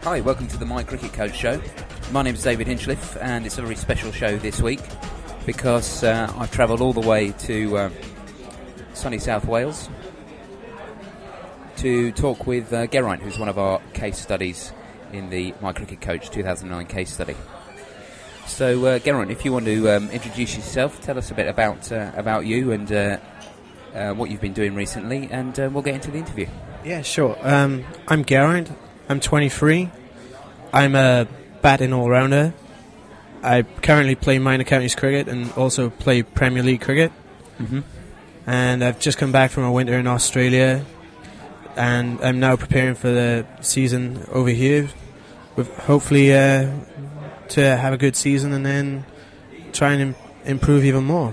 Hi, welcome to the My Cricket Coach Show. My name is David Hinchliffe, and it's a very special show this week because I've travelled all the way to sunny South Wales to talk with Geraint, who's one of our case studies in the My Cricket Coach 2009 case study. So, Geraint, if you want to introduce yourself, tell us a bit about you and what you've been doing recently, and we'll get into the interview. Yeah, sure. I'm Geraint. I'm 23. I'm a batting all-rounder. I currently play minor counties cricket and also play Premier League cricket. Mm-hmm. And I've just come back from a winter in Australia, and I'm now preparing for the season over here, with hopefully to have a good season and then try and improve even more.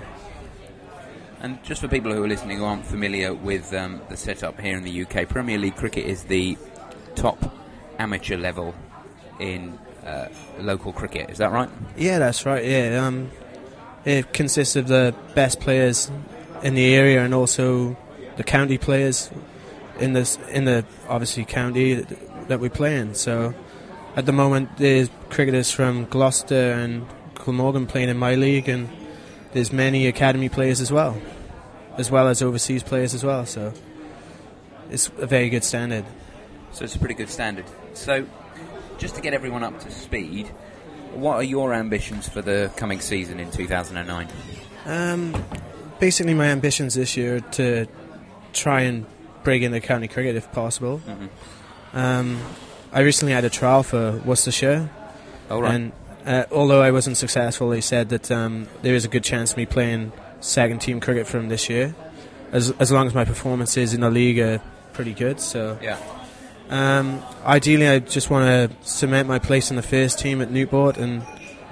And just for people who are listening who aren't familiar with the setup here in the UK, Premier League cricket is the top amateur level in local cricket. Is that right? Yeah, that's right. Yeah, it consists of the best players in the area and also the county players in the obviously county that we play in. So at the moment, there's cricketers from Gloucester and Glamorgan playing in my league, and there's many academy players as well as overseas players as well. So it's a very good standard. So it's a pretty good standard. So just to get everyone up to speed, what are your ambitions for the coming season in 2009? Basically, my ambitions this year are to try and break into county cricket if possible. Mm-hmm. I recently had a trial for Worcestershire. Oh, right. And although I wasn't successful, they said that there is a good chance of me playing second team cricket from this year, as long as my performances in the league are pretty good. So yeah. Ideally, I just want to cement my place in the first team at Newport, and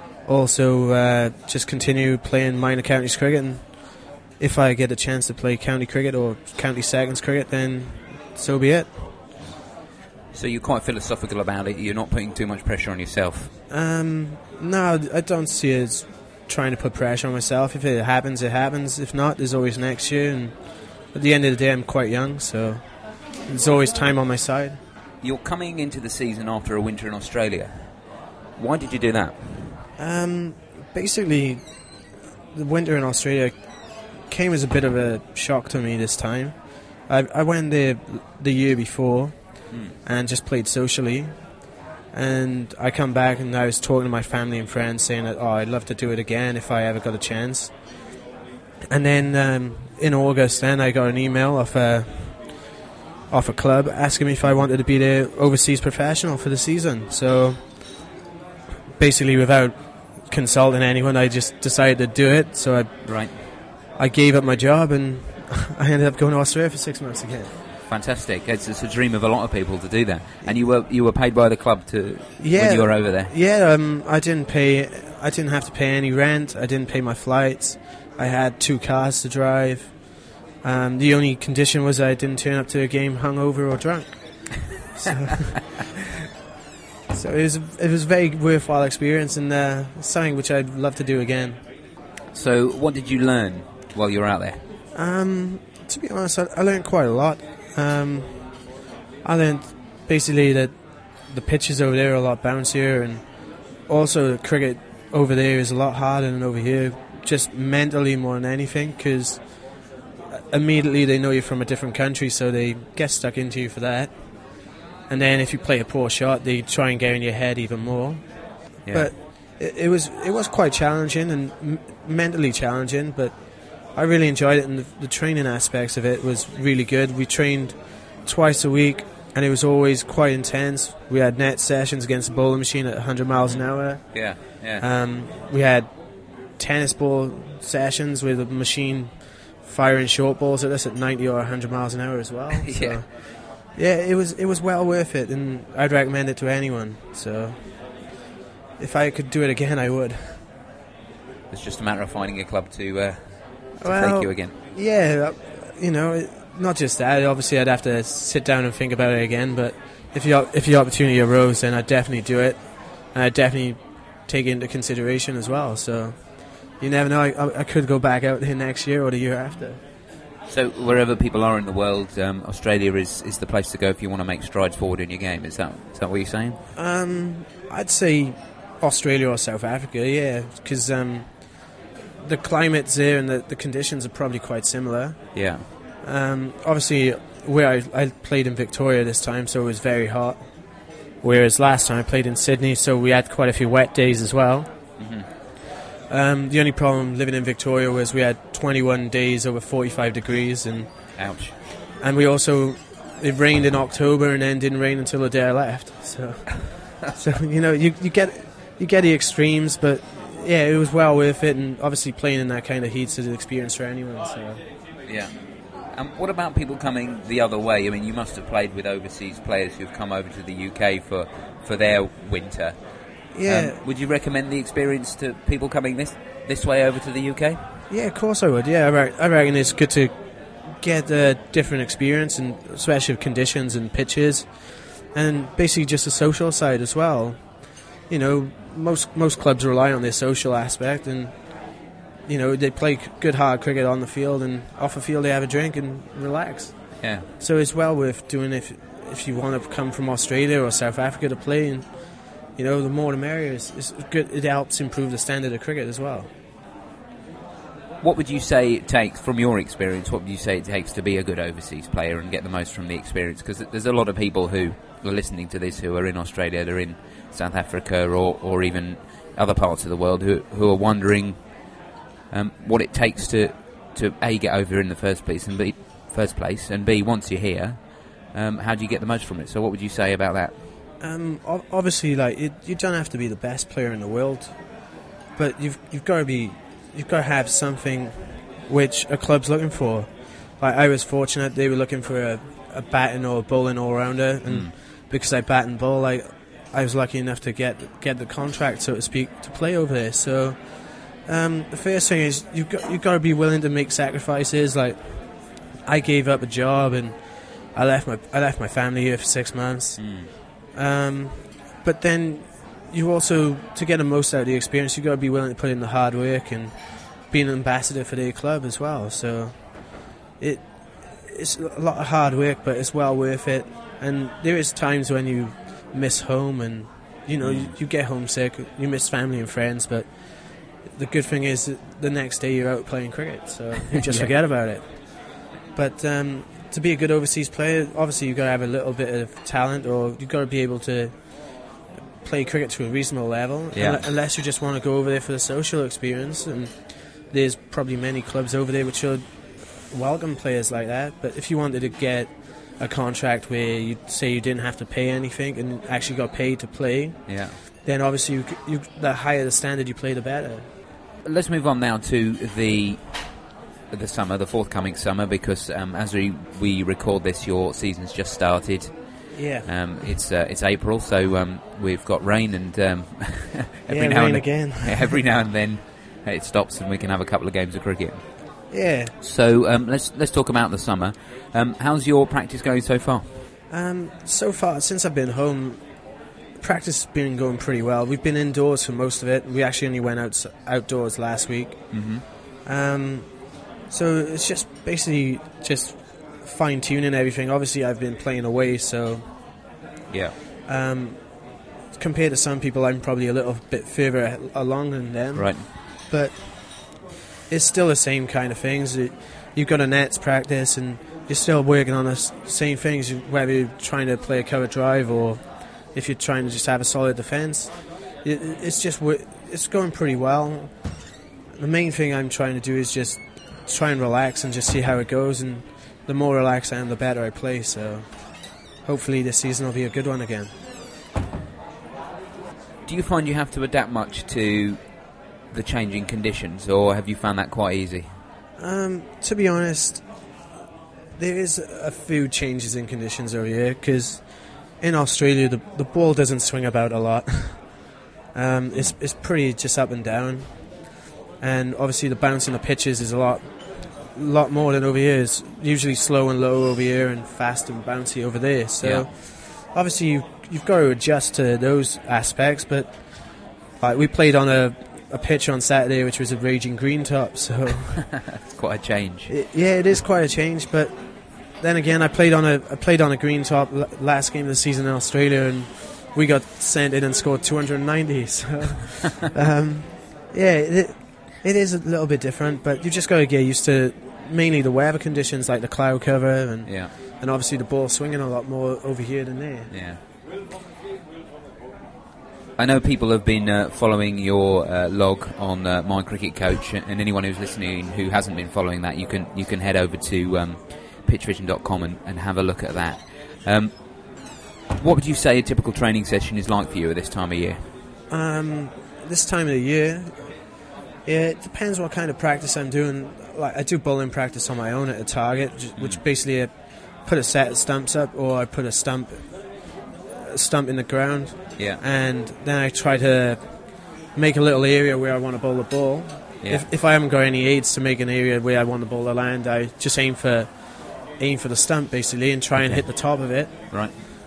also just continue playing minor counties cricket. And if I get a chance to play county cricket or county seconds cricket, then so be it. So you're quite philosophical about it. You're not putting too much pressure on yourself. No, I don't see it as trying to put pressure on myself. If it happens, it happens. If not, there's always next year. And at the end of the day, I'm quite young, so there's always time on my side. You're coming into the season after a winter in Australia. Why did you do that? Basically, the winter in Australia came as a bit of a shock to me this time. I went there the year before and just played socially. And I come back and I was talking to my family and friends saying that, I'd love to do it again if I ever got a chance. And then in August, then I got an email off a club asking me if I wanted to be the overseas professional for the season. So basically, without consulting anyone, I just decided to do it. So I gave up my job and I ended up going to Australia for 6 months again. Fantastic! It's a dream of a lot of people to do that. And you were paid by the club when you were over there. Yeah, I didn't have to pay any rent. I didn't pay my flights. I had 2 cars to drive. The only condition was I didn't turn up to a game hungover or drunk. So it was a very worthwhile experience, and something which I'd love to do again. So what did you learn while you were out there? To be honest, I learned quite a lot. I learned basically that the pitches over there are a lot bouncier, and also the cricket over there is a lot harder than over here, just mentally more than anything, because immediately they know you're from a different country, so they get stuck into you for that. And then if you play a poor shot, they try and get in your head even more. Yeah. But it was quite challenging and mentally challenging, but I really enjoyed it, and the training aspects of it was really good. We trained twice a week, and it was always quite intense. We had net sessions against the bowling machine at 100 miles an hour. Yeah, yeah. We had tennis ball sessions with a machine firing short balls at us at 90 or 100 miles an hour as well. So, yeah, it was well worth it, and I'd recommend it to anyone. So if I could do it again, I would. It's just a matter of finding a club to take you again. Yeah, not just that. Obviously, I'd have to sit down and think about it again. But if the opportunity arose, then I'd definitely do it, and I'd definitely take it into consideration as well. So you never know. I could go back out here next year or the year after. So wherever people are in the world, Australia is the place to go if you want to make strides forward in your game. Is that what you're saying? I'd say Australia or South Africa, yeah, because the climate's there and the conditions are probably quite similar. Yeah. Obviously, where I played in Victoria this time, so it was very hot. Whereas last time I played in Sydney, so we had quite a few wet days as well. Mm-hmm. The only problem living in Victoria was we had 21 days over 45 degrees, and ouch. And we also, it rained in October and then didn't rain until the day I left. So, you get the extremes, but yeah, it was well worth it, and obviously playing in that kind of heat's an experience for anyone. So yeah. What about people coming the other way? I mean, you must have played with overseas players who've come over to the UK for their winter. Yeah. Would you recommend the experience to people coming this way over to the UK? Yeah, of course I would. Yeah, I reckon it's good to get a different experience, and especially with conditions and pitches, and basically just the social side as well. You know, most clubs rely on their social aspect, and you know, they play good hard cricket on the field, and off the field they have a drink and relax. Yeah. So it's well worth doing if you want to come from Australia or South Africa to play, and you know, the more the merrier. It's good. It helps improve the standard of cricket as well. What would you say it takes, from your experience, what would you say it takes to be a good overseas player and get the most from the experience? Because there's a lot of people who are listening to this who are in Australia, they're in South Africa or even other parts of the world who are wondering what it takes to A, get over in the first place, and B, once you're here, how do you get the most from it? So what would you say about that? Obviously, you don't have to be the best player in the world, but you've got to have something which a club's looking for. Like, I was fortunate; they were looking for a batting or a bowling all-rounder, and because I bat and bowl, I was lucky enough to get the contract, so to speak, to play over there. So the first thing is you've got to be willing to make sacrifices. Like, I gave up a job and I left my family here for 6 months. But then you also, to get the most out of the experience, you've got to be willing to put in the hard work and be an ambassador for their club as well. So it's a lot of hard work, but it's well worth it. And there is times when you miss home, and you know, you get homesick, you miss family and friends, but the good thing is that the next day you're out playing cricket, so you just forget about it. But to be a good overseas player, obviously you've got to have a little bit of talent, or you've got to be able to play cricket to a reasonable level, unless you just want to go over there for the social experience. And there's probably many clubs over there which would welcome players like that. But if you wanted to get a contract where you say you didn't have to pay anything and actually got paid to play, then obviously the higher the standard you play, the better. Let's move on now to the summer, the forthcoming summer, because as we record this, your season's just started. Yeah. It's April, so we've got rain, and every now and then it stops, and we can have a couple of games of cricket. Yeah. So let's talk about the summer. How's your practice going so far? So far, since I've been home, practice has been going pretty well. We've been indoors for most of it. We actually only went outdoors last week. Mm-hmm. So it's just basically just fine-tuning everything. Obviously, I've been playing away, so compared to some people, I'm probably a little bit further along than them. Right. But it's still the same kind of things. You've got a nets practice, and you're still working on the same things, whether you're trying to play a cover drive or if you're trying to just have a solid defence. It's going pretty well. The main thing I'm trying to do is just try and relax and just see how it goes, and the more relaxed I am, the better I play. So hopefully this season will be a good one again. Do you find you have to adapt much to the changing conditions, or have you found that quite easy? To be honest, there is a few changes in conditions over here, because in Australia the ball doesn't swing about a lot. It's pretty just up and down, and obviously the bounce in the pitches is a lot more than over here. It's usually slow and low over here and fast and bouncy over there. So obviously you've got to adjust to those aspects. But like, we played on a a pitch on Saturday which was a raging green top, so it's quite a change. It is quite a change. But then again, I played on a green top last game of the season in Australia, and we got sent in and scored 290. So it is a little bit different, but you just got to get used to mainly the weather conditions, like the cloud cover, and obviously the ball swinging a lot more over here than there. Yeah. I know people have been following your log on My Cricket Coach, and anyone who's listening who hasn't been following that, you can head over to pitchvision.com and have a look at that. What would you say a typical training session is like for you at this time of year? This time of the year, it depends what kind of practice I'm doing. Like, I do bowling practice on my own at a target, which basically I put a set of stumps up, or I put a stump in the ground. Yeah. And then I try to make a little area where I want to bowl the ball. Yeah. If I haven't got any aids to make an area where I want the ball to land, I just aim for the stump basically and try and hit the top of it. Right.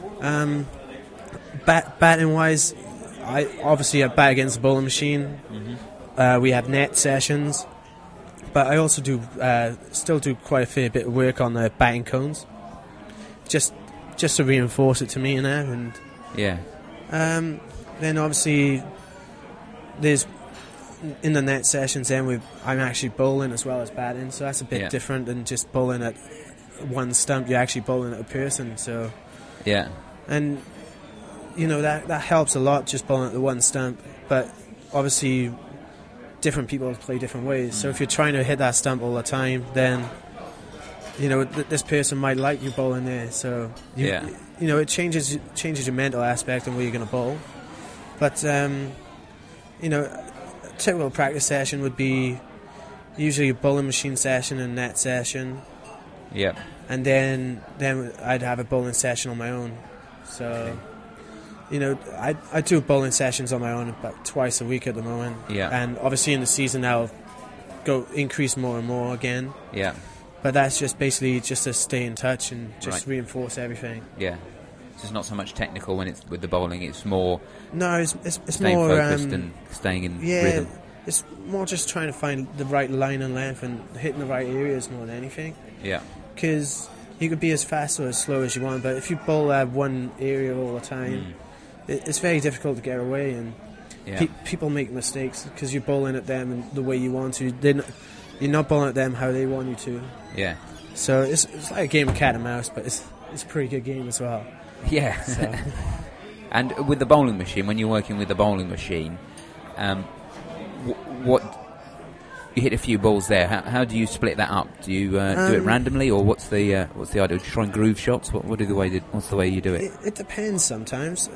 Batting wise, I bat against the bowling machine. Mm-hmm. We have net sessions, but I also still do quite a fair bit of work on the batting cones, just to reinforce it to me and there. And yeah. Then obviously there's in the net sessions. Then I'm actually bowling as well as batting, so that's a bit different than just bowling at one stump. You're actually bowling at a person. So yeah, and that helps a lot, just bowling at the one stump. But obviously different people play different ways. So if you're trying to hit that stump all the time, then this person might like you bowling there. So it changes your mental aspect and where you're going to bowl. But a typical practice session would be usually a bowling machine session and net session. Yeah. And then I'd have a bowling session on my own. So I do bowling sessions on my own about twice a week at the moment. Yeah. And obviously in the season I'll increase more and more again. Yeah. But that's just basically just to stay in touch and just reinforce everything. Yeah. So it's not so much technical when it's with the bowling, it's more... No, it's staying more... focused and staying in rhythm. It's more just trying to find the right line and length and hitting the right areas more than anything. Yeah. Because you could be as fast or as slow as you want, but if you bowl at one area all the time, it's very difficult to get away, and people make mistakes because you're bowling at them and the way you want to. You're not bowling at them how they want you to. Yeah. So it's like a game of cat and mouse, but it's a pretty good game as well. Yeah. So. And with the bowling machine, when you're working with the bowling machine, what you hit a few balls there. How do you split that up? Do you do it randomly, or what's the idea? Do you try and groove shots? What's the way you do it? It depends sometimes.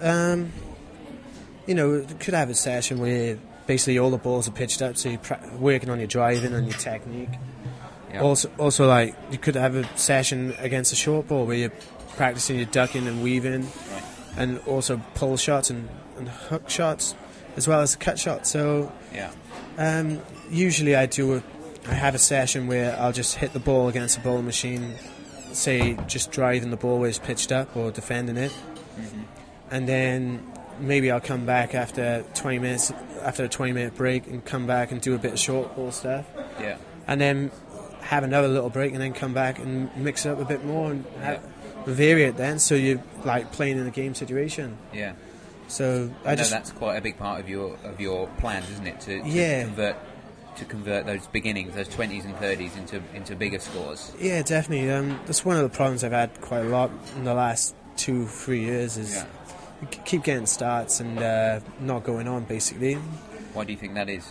You could have a session where basically all the balls are pitched up, so you're working on your driving and your technique. Yep. Also, like, you could have a session against a short ball where you're practicing your ducking and weaving, and also pull shots and hook shots, as well as the cut shots. So, usually I have a session where I'll just hit the ball against a bowling machine, say just driving the ball where it's pitched up or defending it, and then maybe I'll come back after 20 minutes, after a 20-minute break, and come back and do a bit of short ball stuff. Yeah. And then have another little break, and then come back and mix it up a bit more and vary it then, so you're like playing in a game situation. Yeah. So I know that's quite a big part of your plans, isn't it? To convert those beginnings, those 20s and 30s into bigger scores. Yeah, definitely. That's one of the problems I've had quite a lot in the last 2-3 years is keep getting starts and not going on, basically. Why do you think that is?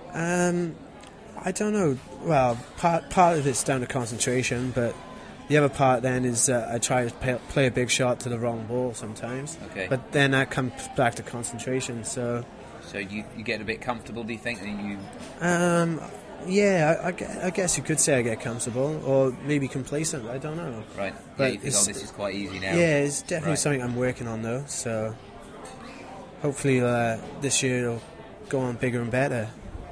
I don't know. Well, part of it's down to concentration, but the other part then is I try to play a big shot to the wrong ball sometimes. Okay. But then that comes back to concentration. So you get a bit comfortable, do you think? I guess you could say I get comfortable, or maybe complacent. I don't know. Right. But you think, this is quite easy now. Yeah, it's definitely something I'm working on though. So hopefully this year it'll go on bigger and better.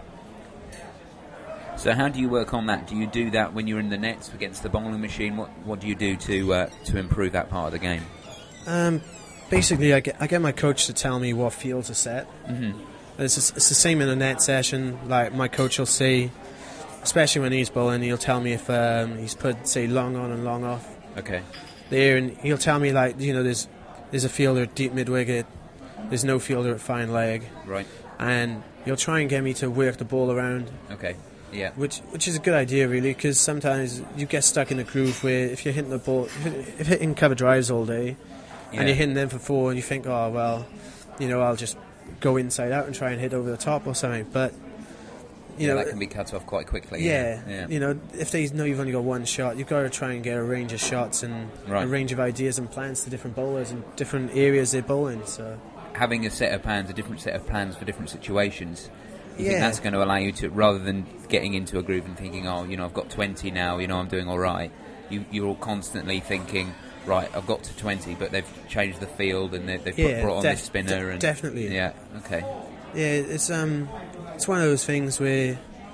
So how do you work on that? Do you do that when you're in the nets against the bowling machine? What do you do to improve that part of the game? Basically, I get my coach to tell me what fields are set, It's the same in a net session. Like my coach will see, especially when he's bowling, he'll tell me if he's put, say, long on and long off. Okay. There, and he'll tell me, like, there's a fielder at deep mid wicket, there's no fielder at fine leg. Right. And he'll try and get me to work the ball around. Okay. Yeah. Which is a good idea, really, because sometimes you get stuck in a groove where if you're hitting the ball, if you're hitting cover drives all day, and you're hitting them for 4, and you think, oh well, I'll just go inside out and try and hit over the top or something. But that can be cut off quite quickly. Yeah. If they know you've only got one shot, you've got to try and get a range of shots and a range of ideas and plans to different bowlers and different areas they bowl in. So having a different set of plans for different situations. You think that's going to allow you to, rather than getting into a groove and thinking, I've got 20 now, I'm doing all right. You're all constantly thinking, right, I've got to 20, but they've changed the field and they've brought on this spinner. Definitely. Yeah. Okay. Yeah, it's one of those things where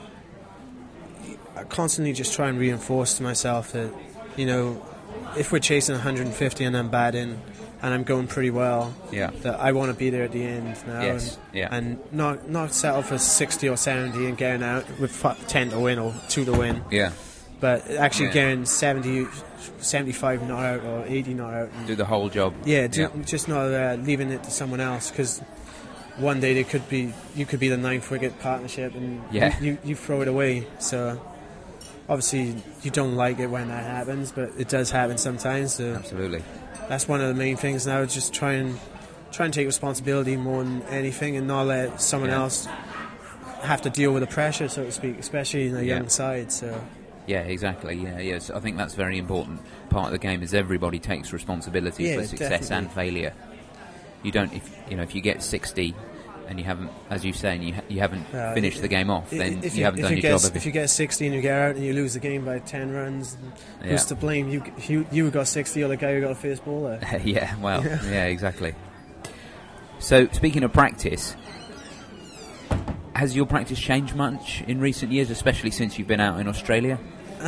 I constantly just try and reinforce to myself that, if we're chasing 150 and I'm batting and I'm going pretty well, that I want to be there at the end now, and not settle for 60 or 70 and getting out with 10 to win or 2 to win. Yeah. But actually getting 70, 75 not out or 80 not out. And do the whole job. Yeah, just not leaving it to someone else, because one day you could be the 9th wicket partnership and you throw it away. So obviously you don't like it when that happens, but it does happen sometimes. So absolutely. That's one of the main things now, just try and take responsibility more than anything and not let someone else have to deal with the pressure, so to speak, especially in a young side. So yeah, exactly. Yes, I think that's a very important part of the game, is everybody takes responsibility for success and failure. You don't, if you get 60 and you haven't, as you say, and you haven't finished the game off, then you haven't done your job. If you get 60 and you get out and you lose the game by 10 runs, who's to blame? You got 60 or the guy who got a first bowler? Exactly. So, speaking of practice, has your practice changed much in recent years, especially since you've been out in Australia?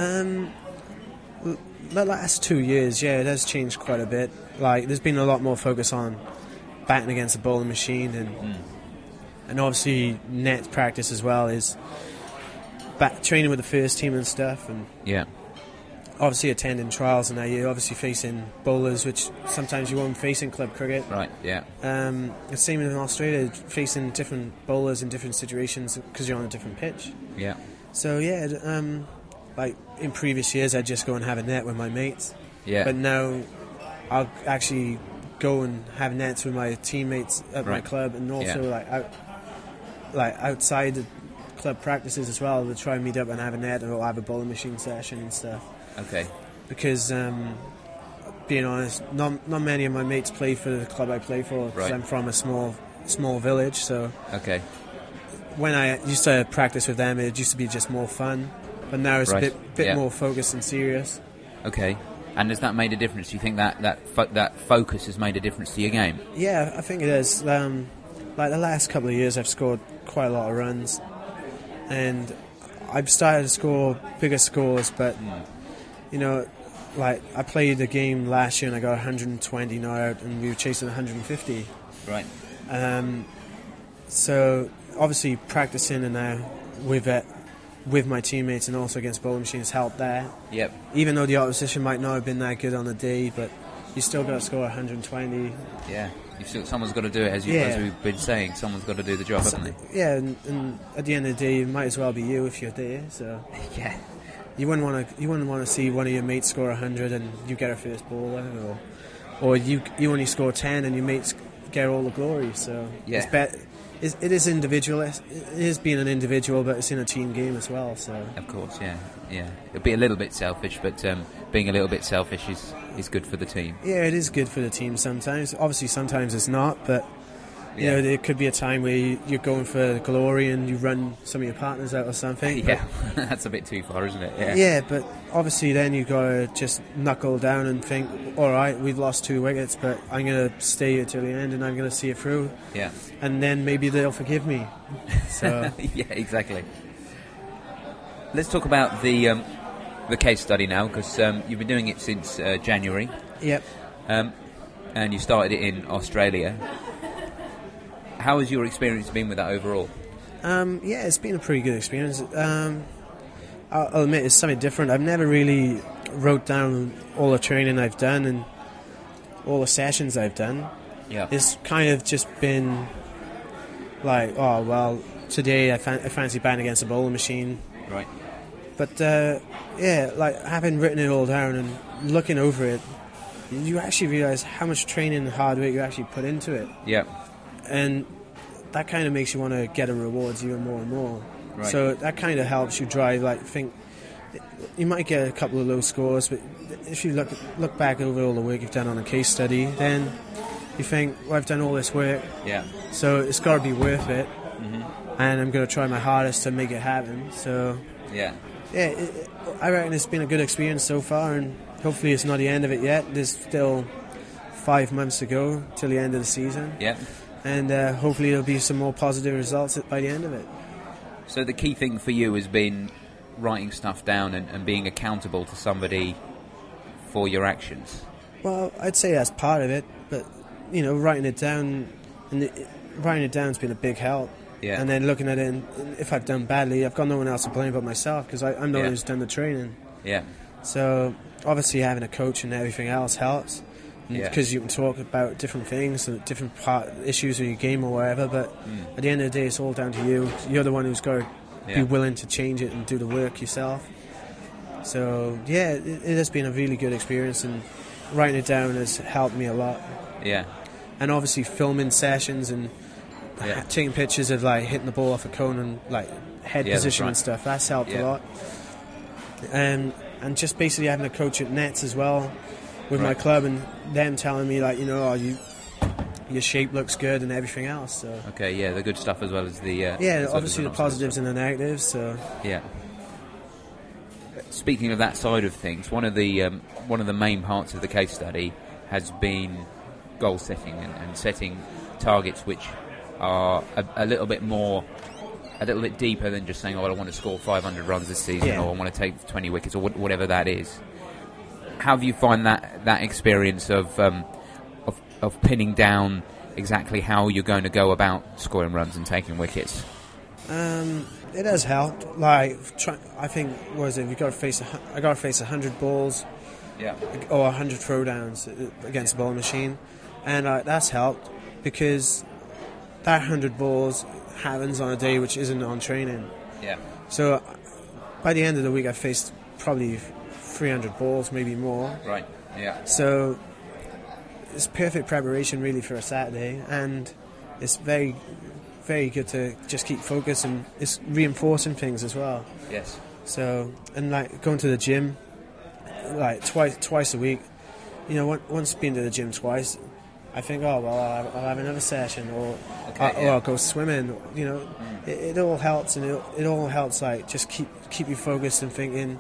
The last 2 years, it has changed quite a bit. Like, there's been a lot more focus on batting against a bowling machine, and obviously net practice as well is training with the first team and stuff, and obviously attending trials, and now you're obviously facing bowlers which sometimes you won't face in club cricket. Right. Yeah. The same in Australia, facing different bowlers in different situations because you're on a different pitch. Yeah. So like in previous years, I'd just go and have a net with my mates. Yeah. But now I'll actually go and have nets with my teammates at my club, and also outside the club practices as well. We'll try and meet up and have a net, and we'll have a bowling machine session and stuff. Okay. Because being honest, not many of my mates play for the club I play for, because I'm from a small village. So okay. When I used to practice with them, it used to be just more fun, but now it's a bit more focused and serious. Okay. And has that made a difference? Do you think that focus has made a difference to your game? Yeah, I think it has. Like the last couple of years, I've scored quite a lot of runs, and I've started to score bigger scores. But like I played the game last year and I got 120 not out, and we were chasing 150. Right. So obviously practicing and now with my teammates and also against bowling machines helped there. Yep. Even though the opposition might not have been that good on the day, but you still got to score 120. Yeah. Someone's got to do it, as we've been saying. Someone's got to do the job, haven't they? Yeah, and at the end of the day, it might as well be you if you're there. So yeah, you wouldn't want to see one of your mates score 100 and you get a first bowler, or you only score 10 and your mates get all the glory. So it is individual. It is being an individual, but it's in a team game as well. So of course, yeah. It'll be a little bit selfish, but being a little bit selfish is good for the team. Yeah, it is good for the team sometimes. Obviously, sometimes it's not, but you know, there could be a time where you're going for glory and you run some of your partners out or something. Yeah, that's a bit too far, isn't it? Yeah, but obviously then you've got to just knuckle down and think, all right, we've lost 2 wickets, but I'm going to stay here till the end and I'm going to see it through. Yeah. And then maybe they'll forgive me. So yeah, exactly. Let's talk about the case study now, because you've been doing it since January. Yep. And you started it in Australia. How has your experience been with that overall? Yeah, it's been a pretty good experience. I'll admit it's something different. I've never really wrote down all the training I've done and all the sessions I've done. Yeah. It's kind of just been like, oh, well, today I fancy batting against a bowling machine. Right. But, yeah, like having written it all down and looking over it, you actually realise how much training and hard work you actually put into it. Yeah. And that kind of makes you want to get the rewards even more and more. Right. So that kind of helps you drive, like, think you might get a couple of low scores, but if you look back over all the work you've done on a case study, then you think, well, I've done all this work, Yeah. so it's got to be worth it, Mm-hmm. and I'm going to try my hardest to make it happen. So, Yeah. yeah, I reckon it's been a good experience so far, and hopefully it's not the end of it yet. There's still 5 months to go till the end of the season, Yeah. and hopefully there'll be some more positive results by the end of it. So the key thing for you has been writing stuff down and being accountable to somebody for your actions. Well, I'd say that's part of it, but writing it down has been a big help. Yeah. And then looking at it, and if I've done badly, I've got no one else to blame but myself, because I'm the one who's done the training. Yeah. So obviously having a coach and everything else helps, Yeah. because you can talk about different things and different issues of your game or whatever. But at the end of the day, it's all down to you. You're the one who's got to be willing to change it and do the work yourself. So yeah, it has been a really good experience, and writing it down has helped me a lot. Yeah. And obviously filming sessions and taking pictures of like hitting the ball off a cone and like head position and stuff, that's helped a lot. And just basically having a coach at Nets as well with my club, and them telling me like, your shape looks good and everything else. So Okay, yeah, the good stuff as well as the obviously the positives and the negatives. So yeah. Speaking of that side of things, one of the main parts of the case study has been goal setting and setting targets which are a little bit deeper than just saying, oh, well, I want to score 500 runs this season, or I want to take 20 wickets, or whatever that is. How do you find that experience of pinning down exactly how you're going to go about scoring runs and taking wickets? It has helped. Like, I think, what is it? I got to face 100 balls, or 100 throwdowns against the bowling machine, and that's helped because that 100 balls happens on a day which isn't on training. Yeah. So by the end of the week, I faced probably 300 balls, maybe more. Right. Yeah. So it's perfect preparation really for a Saturday, and it's very, very good to just keep focused, and it's reinforcing things as well. Yes. So, and like going to the gym, like twice a week. Once been to the gym twice, I think, oh well, I'll have another session, or I'll go swimming. It all helps, and it all helps like just keep you focused and thinking.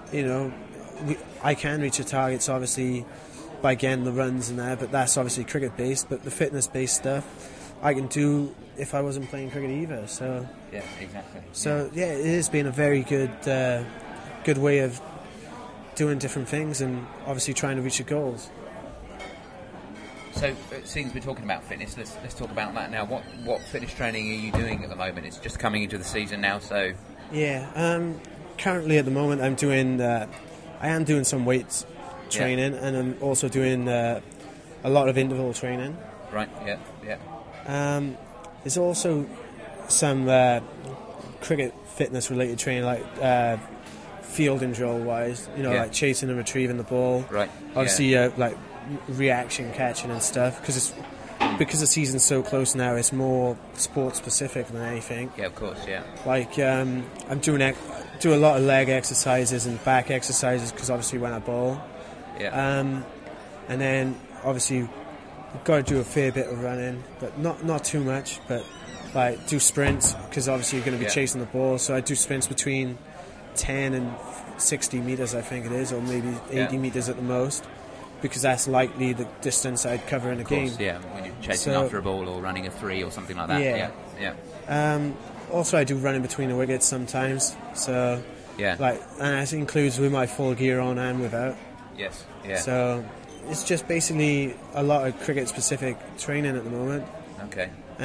I can reach the targets obviously by getting the runs and that, but that's obviously cricket based. But the fitness based stuff I can do if I wasn't playing cricket either. So yeah, exactly. So yeah, it has been a very good way of doing different things and obviously trying to reach your goals. So, since we're talking about fitness, let's talk about that now. What fitness training are you doing at the moment? It's just coming into the season now, so yeah. Currently, at the moment, I am doing some weights training, and I'm also doing a lot of interval training. Right. Yeah. Yeah. There's also some cricket fitness related training, like fielding drill wise. Like chasing and retrieving the ball. Right. Obviously, like reaction catching and stuff, because the season's so close now, it's more sport specific than anything. Yeah, of course, yeah. Like I'm do a lot of leg exercises and back exercises, because obviously when I bowl, and then obviously you've got to do a fair bit of running, but not too much, but like do sprints, because obviously you're going to be chasing the ball, so I do sprints between 10 and 60 metres, I think it is, or maybe 80 metres at the most, because that's likely the distance I'd cover in a game. Yeah, when you're chasing after a ball or running a 3 or something like that. Yeah. Also, I do running between the wickets sometimes. So and that includes with my full gear on and without. Yes. Yeah. So it's just basically a lot of cricket-specific training at the moment. Okay. And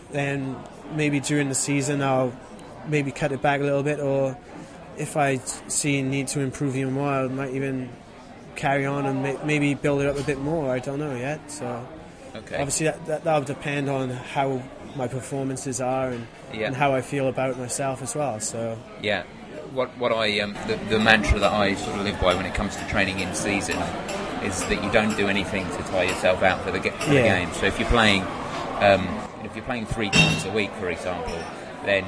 then maybe during the season I'll maybe cut it back a little bit, or if I see need to improve even more, I might even carry on and maybe build it up a bit more. I don't know yet. So obviously that'll depend on how my performances are and how I feel about myself as well. So yeah, what I the mantra that I sort of live by when it comes to training in season is that you don't do anything to tire yourself out for the game. So if you're playing 3 times a week, for example, then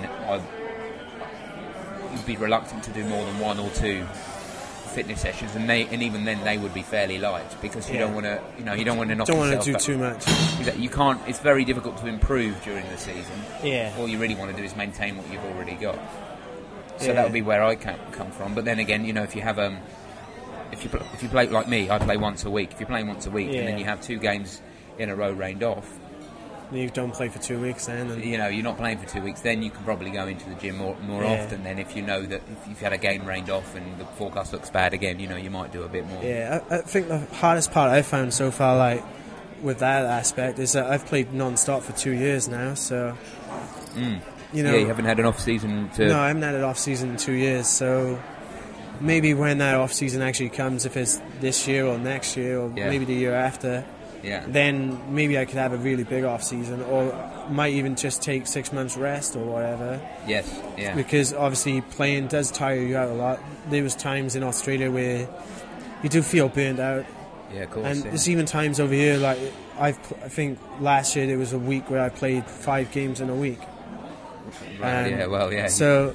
you'd be reluctant to do more than 1 or 2 fitness sessions, and even then they would be fairly light, because you don't want to knock yourself out. Don't want to do too much. You can't. It's very difficult to improve during the season. Yeah. All you really want to do is maintain what you've already got. So that would be where I come from. But then again, if you have if you play like me, I play once a week. If you're playing once a week and then you have 2 games in a row rained off, you don't play for 2 weeks then. And you're not playing for 2 weeks. Then you can probably go into the gym more often. Then if you know that if you've had a game rained off and the forecast looks bad again, you might do a bit more. Yeah, I think the hardest part I've found so far, like with that aspect, is that I've played non-stop for 2 years now. So you haven't had an off season. No, I haven't had an off season in 2 years. So maybe when that off season actually comes, if it's this year or next year or maybe the year after. Yeah. Then maybe I could have a really big off season, or might even just take 6 months rest or whatever. Yes, yeah. Because obviously playing does tire you out a lot. There was times in Australia where you do feel burnt out. Yeah, of course. And there's even times over here, like I think last year there was a week where I played 5 games in a week. Right, So,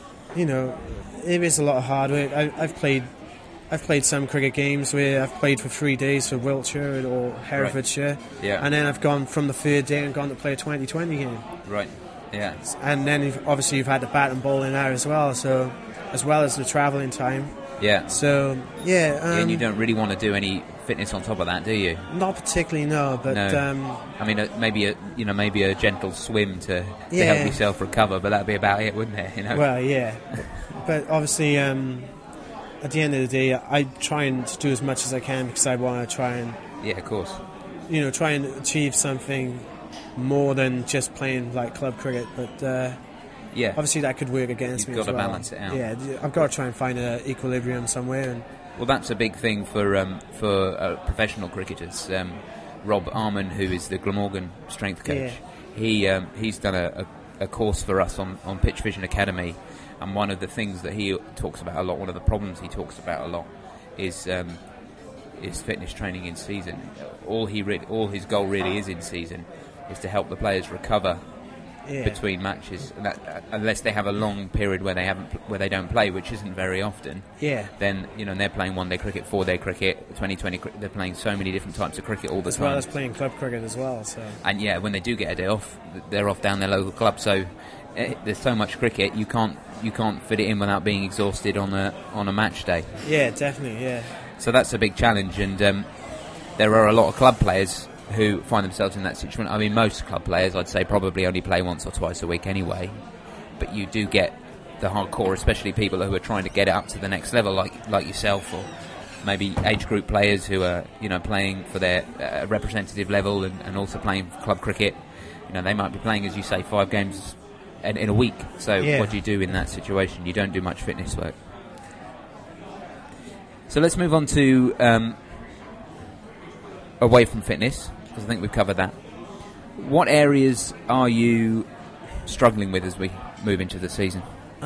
it is a lot of hard work. I've played some cricket games where I've played for 3 days for Wiltshire or Herefordshire, and then I've gone from the 3rd day and gone to play a 2020 game. Right, yeah. And then you've had the bat and ball in there as well, so as well as the travelling time. Yeah. So and you don't really want to do any fitness on top of that, do you? Not particularly, no. But no. I mean, maybe a gentle swim to help yourself recover, but that'd be about it, wouldn't it? Well, yeah. But obviously, at the end of the day, I try and do as much as I can because I want to try and... Yeah, of course. Try and achieve something more than just playing like club cricket. But obviously that could work against me as well. You've got to balance it out. Yeah, I've got to try and find an equilibrium somewhere. Well, that's a big thing for professional cricketers. Rob Arman, who is the Glamorgan strength coach, he's done a course for us on Pitch Vision Academy. And one of the things that he talks about a lot, one of the problems he talks about a lot, is fitness training in season. All his goal really is in season is to help the players recover between matches. And that, unless they have a long period where they don't play, which isn't very often. Yeah. Then they're playing 1-day cricket, 4-day cricket, 2020 cricket. They're playing so many different types of cricket all the time. As well as playing club cricket as well. So. And when they do get a day off, they're off down their local club. So there's so much cricket you can't fit it in without being exhausted on a match day. Yeah, definitely. Yeah. So that's a big challenge, and there are a lot of club players who find themselves in that situation. I mean, most club players, I'd say, probably only play once or twice a week anyway. But you do get the hardcore, especially people who are trying to get it up to the next level, like yourself, or maybe age group players who are playing for their representative level and also playing club cricket. They might be playing, as you say, 5 games in a week. So what do you do in that situation? You don't do much fitness work. So let's move on to away from fitness, because I think we've covered that. What areas are you struggling with as we move into the season?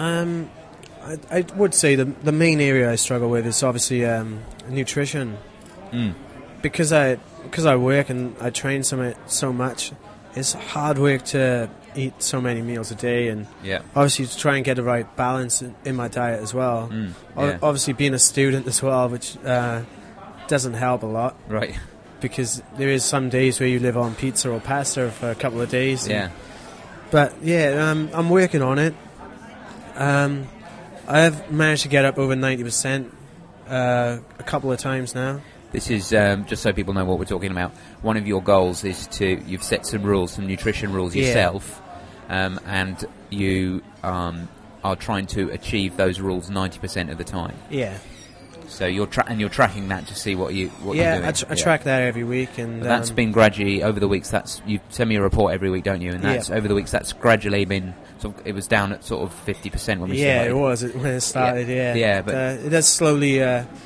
I would say the main area I struggle with is obviously nutrition. Because I work and I train so much, it's hard work to eat so many meals a day, and obviously to try and get the right balance in my diet as well. Obviously being a student as well, which doesn't help a lot. Right. Because there is some days where you live on pizza or pasta for a couple of days. But I'm working on it. I have managed to get up over 90% a couple of times now. This is, just so people know what we're talking about, one of your goals is you've set some rules, some nutrition rules yourself, and you are trying to achieve those rules 90% of the time. Yeah. So you're tracking that to see what you're doing. I track that every week, and that's been gradually over the weeks. You send me a report every week, don't you? And that's over the weeks. That's gradually been. It was down at sort of 50% when we started. Yeah, it was when it started. Yeah, but it has slowly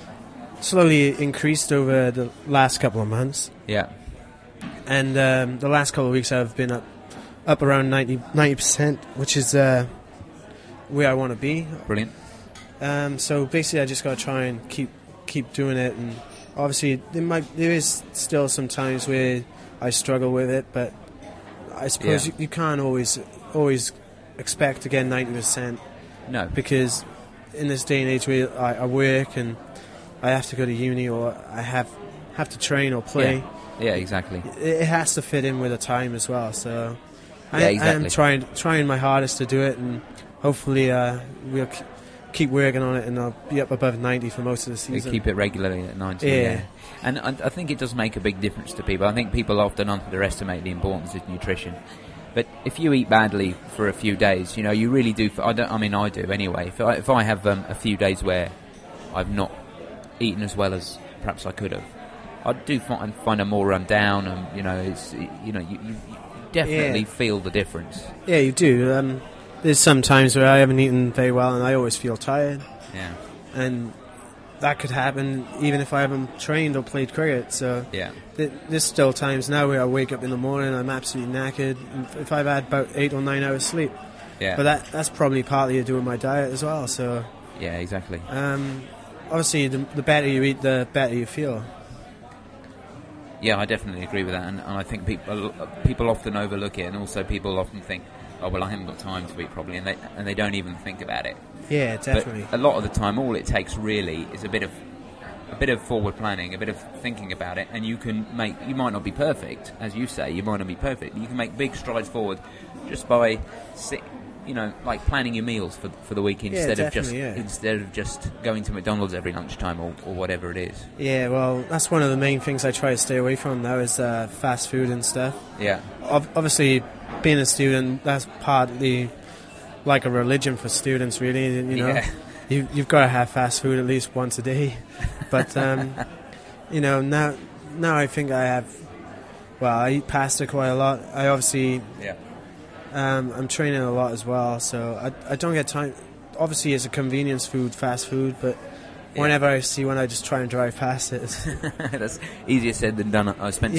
increased over the last couple of months. Yeah, and the last couple of weeks I've been up around 90%, which is where I want to be. Brilliant. So basically, I just got to try and keep doing it, and obviously there is still some times where I struggle with it, but I suppose you can't always expect to get 90%. No, because in this day and age where I work and I have to go to uni or I have to train or play. Yeah, exactly. It has to fit in with the time as well. So exactly. I am trying my hardest to do it, and hopefully we'll keep working on it, and I'll be up above 90 for most of the season. We keep it regularly at 90. Yeah. And I think it does make a big difference to people. I think people often underestimate the importance of nutrition. But if you eat badly for a few days, you really do. I do anyway. If I have a few days where I've not eaten as well as perhaps I could have, I do find I'm more run down, and you definitely feel the difference. Yeah, you do. There's some times where I haven't eaten very well, and I always feel tired. Yeah, and that could happen even if I haven't trained or played cricket. So there's still times now where I wake up in the morning, I'm absolutely knackered. If I've had about 8 or 9 hours sleep, but that's probably partly to do with my diet as well. So yeah, exactly. Obviously, the better you eat, the better you feel. Yeah, I definitely agree with that, and I think people often overlook it, and also people often think, oh well, I haven't got time to eat properly, and they don't even think about it. Yeah, definitely. But a lot of the time, all it takes really is a bit of forward planning, a bit of thinking about it, and you might not be perfect, as you say, you might not be perfect, but you can make big strides forward just by like planning your meals for the week instead of just going to McDonald's every lunchtime or whatever it is. Yeah, well, that's one of the main things I try to stay away from now is fast food and stuff. Yeah. Obviously, being a student, that's partly like a religion for students, really. You've got to have fast food at least once a day. But now I think I have. Well, I eat pasta quite a lot. I obviously. Yeah. I'm training a lot as well, so I don't get time. Obviously, it's a convenience food, fast food, but whenever I see one, I just try and drive past it. That's easier said than done. I spent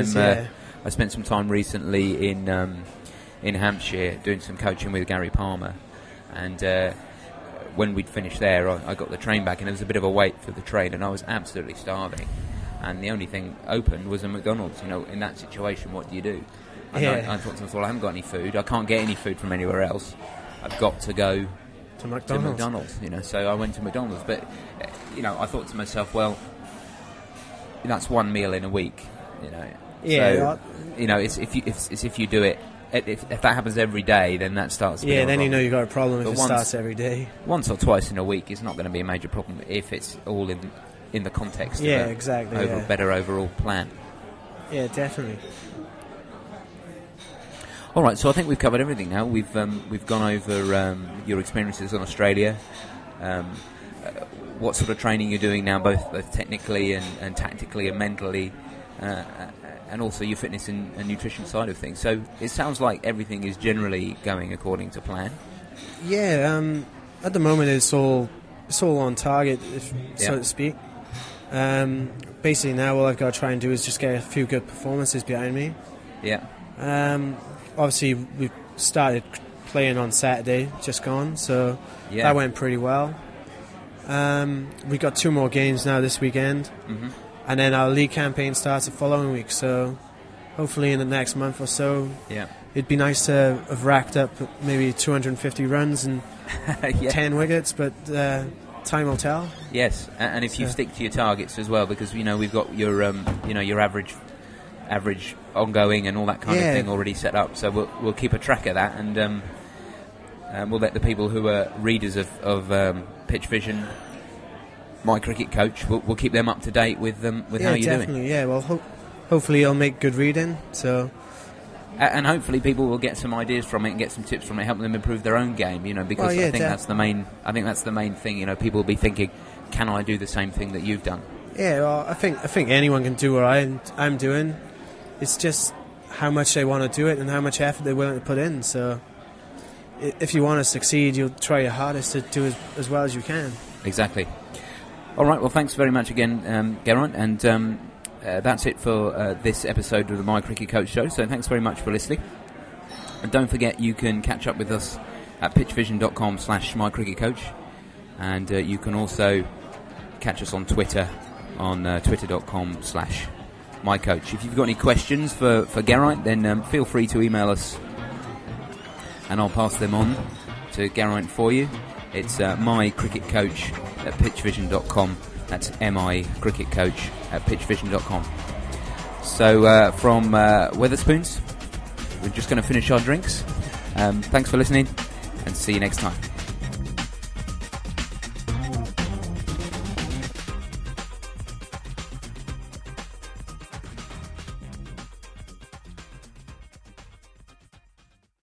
some time recently in Hampshire doing some coaching with Gary Palmer, and when we'd finished there, I got the train back, and there was a bit of a wait for the train, and I was absolutely starving, and the only thing open was a McDonald's. In that situation, what do you do? I thought to myself, well, I haven't got any food. I can't get any food from anywhere else. I've got to go to McDonald's. So I went to McDonald's. But, I thought to myself, well, that's one meal in a week. Yeah. So, it's if you do it. If that happens every day, then that starts. Yeah, then you've got a problem if it starts every day. Once or twice in a week is not going to be a major problem if it's all in the context. Of a better overall plan. Yeah, definitely. All right, so I think we've covered everything now. We've gone over your experiences in Australia, what sort of training you're doing now, both technically and tactically and mentally, and also your fitness and nutrition side of things. So it sounds like everything is generally going according to plan. Yeah, at the moment it's all on target, so to speak. Basically now all I've got to try and do is just get a few good performances behind me. Yeah. Obviously, we started playing on Saturday, just gone, so that went pretty well. We got 2 more games now this weekend, and then our league campaign starts the following week, so hopefully in the next month or so, it'd be nice to have racked up maybe 250 runs and 10 wickets, but time will tell. Yes, and if you stick to your targets as well, because we've got your your average ongoing and all that kind of thing already set up, so we'll keep a track of that, and we'll let the people who are readers of Pitch Vision, My Cricket Coach, we'll keep them up to date with how you're doing. Yeah, well, hopefully it'll make good reading, so and hopefully people will get some ideas from it and get some tips from it, help them improve their own game, because I think that's the main thing. People will be thinking, can I do the same thing that you've done? Yeah, well, I think anyone can do what I'm doing. It's just how much they want to do it and how much effort they're willing to put in. So if you want to succeed, you'll try your hardest to do as well as you can. Exactly. All right, well, thanks very much again, Geraint, and that's it for this episode of the My Cricket Coach Show, so thanks very much for listening. And don't forget, you can catch up with us at pitchvision.com/mycricketcoach, and you can also catch us on Twitter on twitter.com/mycoach. If you've got any questions for Geraint, then feel free to email us and I'll pass them on to Geraint for you. It's mycricketcoach@pitchvision.com. That's mycricketcoach@pitchvision.com. So from Wetherspoons, we're just going to finish our drinks. Thanks for listening and see you next time.